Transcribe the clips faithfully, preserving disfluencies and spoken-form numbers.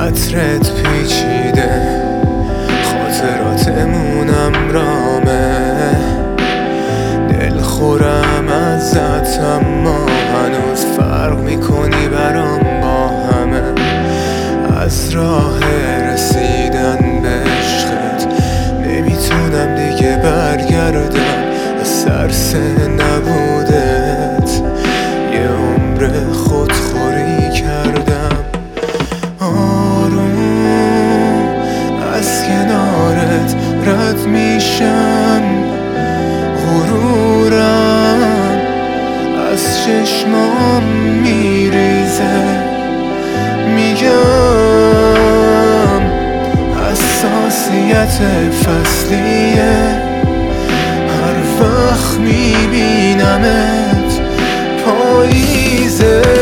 عطرت پیچیده، خاطراتمونم رامه، دل خورم ازت اما هنوز فرق میکنی برام با همه. از راه رسیدن به عشقت نمیتونم دیگه برگردم، از سرس نبودت یه عمر خودخوری کردم. آروم از کنارت رد میشم، غرورم از چشمام میریزه، میگم حساسیت فصلیه، هر وقت میبینمت پاییزه.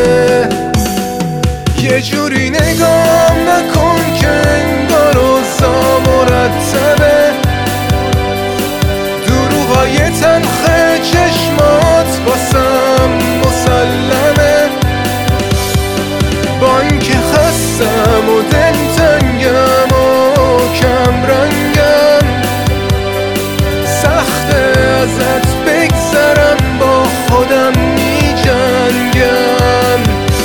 یه جوری نگام نکن که انگار اوضاع مرتبه، دروغای تلخ چشمات واسم مسلمه. با اینکه خستم و دلتنگم و کم رنگم، سخته ازت بگذرم، با خودم میجنگم.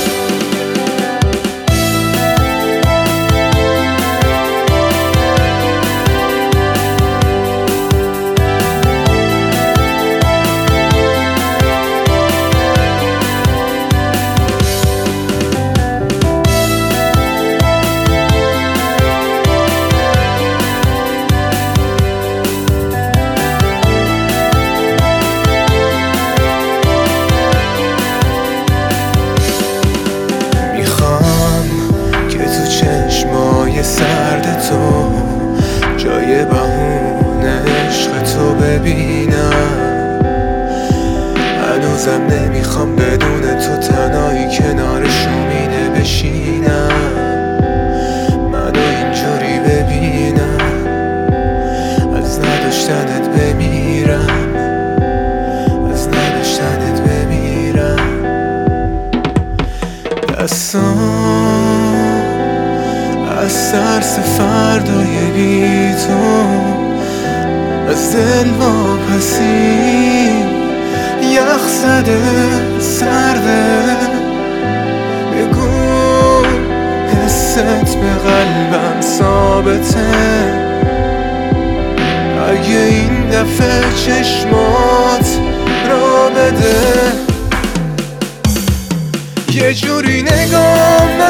سرد تو جای بهونه عشق تو ببینم، هنوزم نمیخوام بدون تو تنهایی کنار شومینه بشینم، منو اینجوری ببینم، از نداشتنت بمیرم، از نداشتنت بمیرم. دستان از ترس فردای بی تو، از دل واپسی یخ زده سرده. بگو حست به قلبم ثابته، اگه این دفعه چشمات را بده. یه جوری نگام